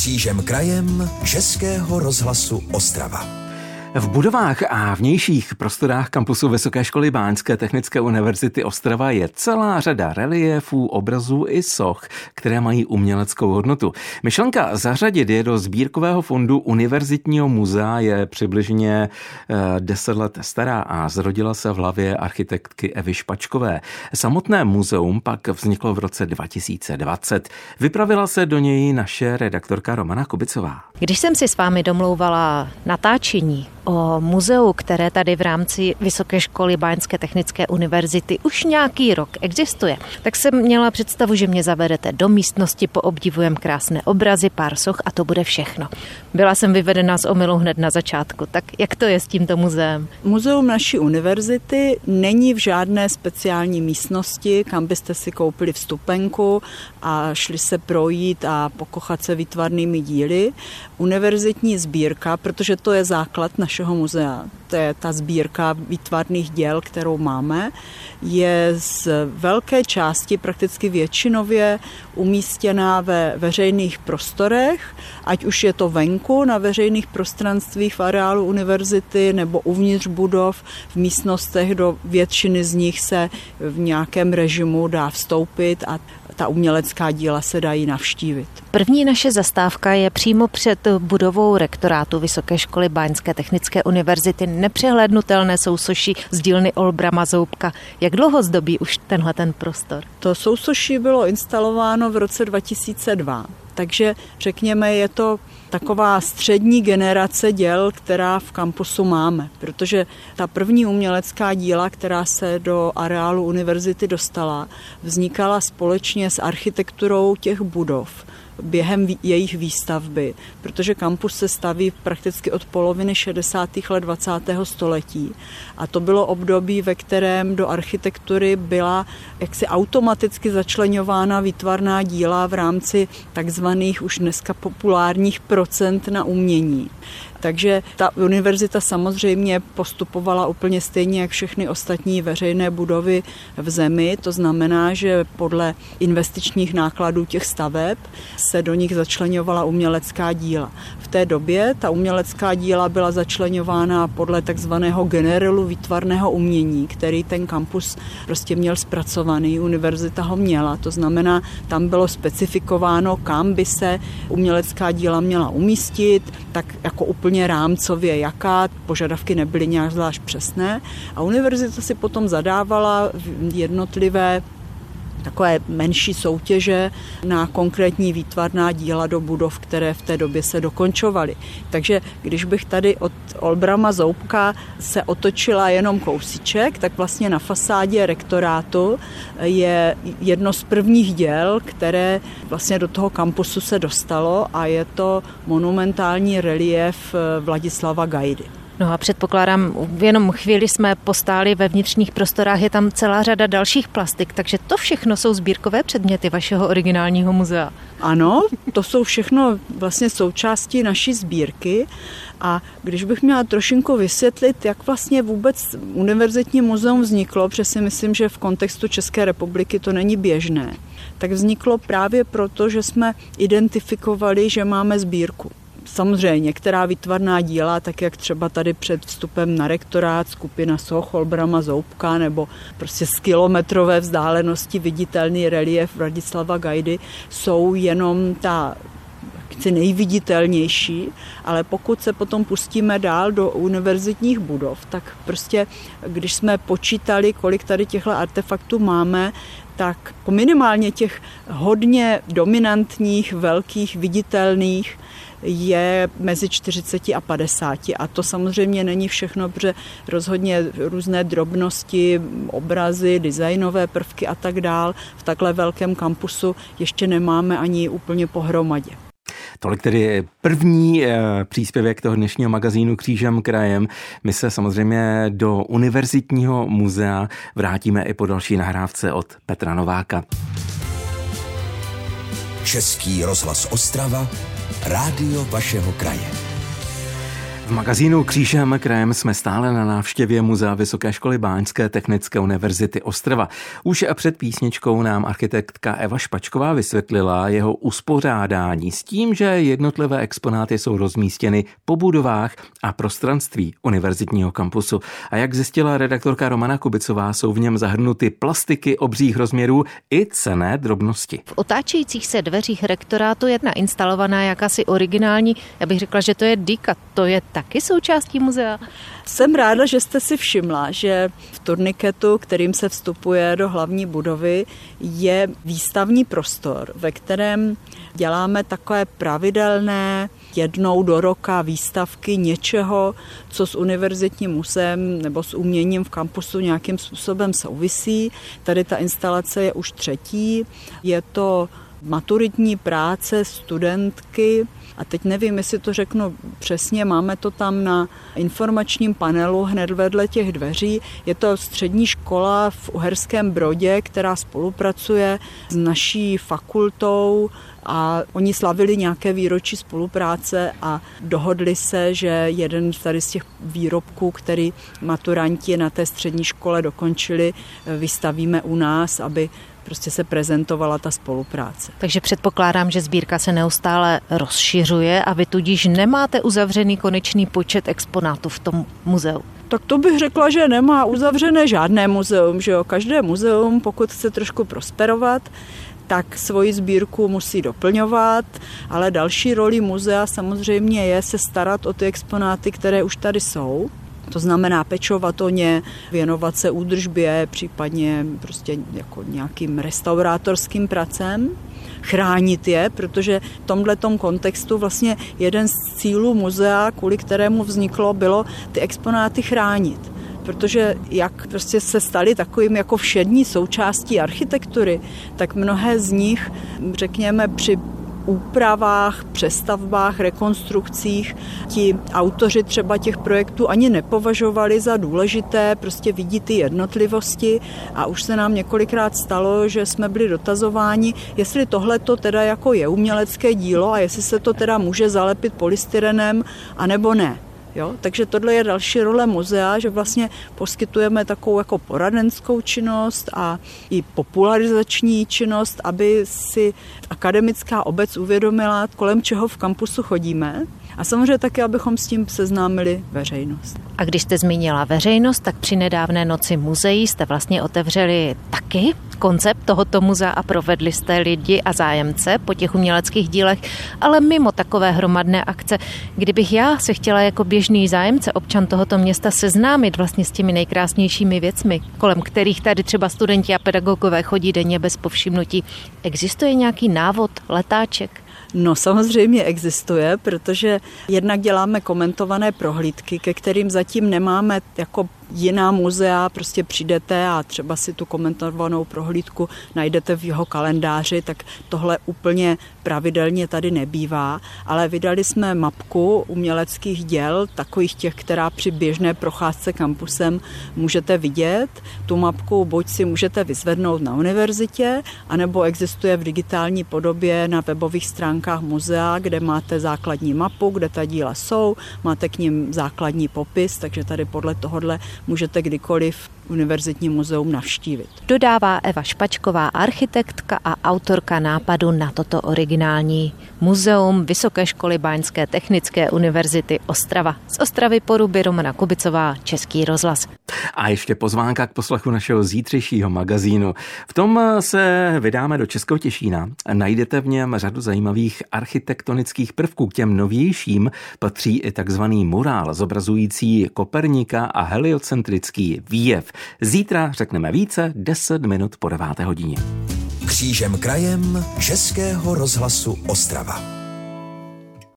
Křížem krajem Českého rozhlasu Ostrava. V budovách a vnějších prostorách kampusu Vysoké školy báňské technické univerzity Ostrava je celá řada reliéfů, obrazů i soch, které mají uměleckou hodnotu. Myšlenka zařadit je do sbírkového fondu Univerzitního muzea je přibližně 10 let stará a zrodila se v hlavě architektky Evy Špačkové. Samotné muzeum pak vzniklo v roce 2020. Vypravila se do něj naše redaktorka Romana Kubicová. Když jsem si s vámi domlouvala natáčení o muzeu, které tady v rámci Vysoké školy báňské technické univerzity už nějaký rok existuje, tak jsem měla představu, že mě zavedete do místnosti, poobdivujem krásné obrazy, pár soch a to bude všechno. Byla jsem vyvedena z omylu hned na začátku. Tak jak to je s tímto muzeem? Muzeum naší univerzity není v žádné speciální místnosti, kam byste si koupili vstupenku a šli se projít a pokochat se výtvarnými díly. Univerzitní sbírka, protože to je základ našeho muzea, to je ta sbírka výtvarných děl, kterou máme, je z velké části prakticky většinově umístěná ve veřejných prostorech, ať už je to venku na veřejných prostranstvích v areálu univerzity nebo uvnitř budov, v místnostech, do většiny z nich se v nějakém režimu dá vstoupit a ta umělecká díla se dají navštívit. První naše zastávka je přímo před budovou rektorátu Vysoké školy báňské technické univerzity. Nepřehlédnutelné sousoší z dílny Olbrama Zoubka. Jak dlouho zdobí už tenhle prostor? To sousoší bylo instalováno v roce 2002. Takže řekněme, je to taková střední generace děl, která v kampusu máme, protože ta první umělecká díla, která se do areálu univerzity dostala, vznikala společně s architekturou těch budov během jejich výstavby, protože kampus se staví prakticky od poloviny 60. let 20. století. A to bylo období, ve kterém do architektury byla jaksi automaticky začleňována výtvarná díla v rámci takzvaných už dneska populárních procent na umění. Takže ta univerzita samozřejmě postupovala úplně stejně jak všechny ostatní veřejné budovy v zemi. To znamená, že podle investičních nákladů těch staveb se do nich začleňovala umělecká díla. V té době ta umělecká díla byla začleňována podle takzvaného generelu výtvarného umění, který ten kampus prostě měl zpracovaný, univerzita ho měla. To znamená, tam bylo specifikováno, kam by se umělecká díla měla umístit, tak jako úplně rámcově jaká, požadavky nebyly nějak zvlášť přesné a univerzita si potom zadávala jednotlivé takové menší soutěže na konkrétní výtvarná díla do budov, které v té době se dokončovaly. Takže když bych tady od Olbrama Zoubka se otočila jenom kousíček, tak vlastně na fasádě rektorátu je jedno z prvních děl, které vlastně do toho kampusu se dostalo a je to monumentální reliéf Vladislava Gajdy. No a předpokládám, jenom chvíli jsme postáli ve vnitřních prostorách, je tam celá řada dalších plastik, takže to všechno jsou sbírkové předměty vašeho originálního muzea. Ano, to jsou všechno vlastně součástí naší sbírky a když bych měla trošinku vysvětlit, jak vlastně vůbec univerzitní muzeum vzniklo, protože si myslím, že v kontextu České republiky to není běžné, tak vzniklo právě proto, že jsme identifikovali, že máme sbírku. Samozřejmě některá výtvarná díla, tak jak třeba tady před vstupem na rektorát skupina soch Olbrama Zoubka nebo prostě z kilometrové vzdálenosti viditelný reliéf Vladislava Gajdy, jsou jenom ta nejviditelnější, ale pokud se potom pustíme dál do univerzitních budov, tak prostě když jsme počítali, kolik tady těchto artefaktů máme, tak minimálně těch hodně dominantních, velkých, viditelných je mezi 40 a 50 a to samozřejmě není všechno, protože rozhodně různé drobnosti, obrazy, designové prvky a tak dál v takhle velkém kampusu ještě nemáme ani úplně pohromadě. Tolik tedy první příspěvek toho dnešního magazínu Křížem krajem. My se samozřejmě do Univerzitního muzea vrátíme i po další nahrávce od Petra Nováka. Český rozhlas Ostrava, rádio vašeho kraje. V magazínu Křížem krajem jsme stále na návštěvě Muzea Vysoké školy báňské technické univerzity Ostrava. Už před písničkou nám architektka Eva Špačková vysvětlila jeho uspořádání s tím, že jednotlivé exponáty jsou rozmístěny po budovách a prostranství univerzitního kampusu. A jak zjistila redaktorka Romana Kubicová, jsou v něm zahrnuty plastiky obřích rozměrů i cenné drobnosti. V otáčejících se dveřích rektorátu je instalovaná jakási originální, já bych řekla, že to je dýka, to je taky součástí muzea. Jsem ráda, že jste si všimla, že v turniketu, kterým se vstupuje do hlavní budovy, je výstavní prostor, ve kterém děláme takové pravidelné jednou do roka výstavky něčeho, co s univerzitním muzeem nebo s uměním v kampusu nějakým způsobem souvisí. Tady ta instalace je už 3. Je to maturitní práce studentky, a teď nevím, jestli to řeknu přesně, máme to tam na informačním panelu hned vedle těch dveří. Je to střední škola v Uherském Brodě, která spolupracuje s naší fakultou a oni slavili nějaké výročí spolupráce a dohodli se, že jeden tady z těch výrobků, který maturanti na té střední škole dokončili, vystavíme u nás, aby prostě se prezentovala ta spolupráce. Takže předpokládám, že sbírka se neustále rozšiřuje a vy tudíž nemáte uzavřený konečný počet exponátů v tom muzeu. Tak to bych řekla, že nemá uzavřené žádné muzeum, že jo. Každé muzeum, pokud chce trošku prosperovat, tak svoji sbírku musí doplňovat, ale další roli muzea samozřejmě je se starat o ty exponáty, které už tady jsou. To znamená pečovat o ně, věnovat se údržbě, případně prostě jako nějakým restaurátorským pracem, chránit je, protože v tomhletom kontextu vlastně jeden z cílů muzea, kvůli kterému vzniklo, bylo ty exponáty chránit. Protože jak prostě se staly takovým jako všední součástí architektury, tak mnohé z nich, řekněme, při úpravách, přestavbách, rekonstrukcích ti autoři třeba těch projektů ani nepovažovali za důležité, prostě vidí ty jednotlivosti a už se nám několikrát stalo, že jsme byli dotazováni, jestli tohleto teda jako je umělecké dílo a jestli se to teda může zalepit polystyrenem anebo ne. Jo? Takže tohle je další role muzea, že vlastně poskytujeme takovou jako poradenskou činnost a i popularizační činnost, aby si akademická obec uvědomila, kolem čeho v kampusu chodíme. A samozřejmě taky, abychom s tím seznámili veřejnost. A když jste zmínila veřejnost, tak při nedávné noci muzeí jste vlastně otevřeli taky koncept tohoto muzea a provedli jste lidi a zájemce po těch uměleckých dílech, ale mimo takové hromadné akce. Kdybych já se chtěla jako běžný zájemce, občan tohoto města seznámit vlastně s těmi nejkrásnějšími věcmi, kolem kterých tady třeba studenti a pedagogové chodí denně bez povšimnutí, existuje nějaký návod, letáček? No samozřejmě existuje, protože jednak děláme komentované prohlídky, ke kterým zatím nemáme jako jiná muzea, prostě přijdete a třeba si tu komentovanou prohlídku najdete v jeho kalendáři, tak tohle úplně pravidelně tady nebývá, ale vydali jsme mapku uměleckých děl, takových těch, která při běžné procházce kampusem můžete vidět. Tu mapku buď si můžete vyzvednout na univerzitě, anebo existuje v digitální podobě na webových stránkách muzea, kde máte základní mapu, kde ta díla jsou, máte k nim základní popis, takže tady podle tohohle můžete kdykoliv univerzitní muzeum navštívit. Dodává Eva Špačková, architektka a autorka nápadu na toto originální muzeum Vysoké školy báňské technické univerzity Ostrava. Z Ostravy Poruby Romana Kubicová, Český rozhlas. A ještě pozvánka k poslechu našeho zítřejšího magazínu. V tom se vydáme do Českého Těšína. Najdete v něm řadu zajímavých architektonických prvků. K těm novějším patří i takzvaný murál zobrazující Koperníka a heliocentrický výjev. Zítra řekneme více 10 minut po 9. hodině. Křížem krajem Českého rozhlasu Ostrava.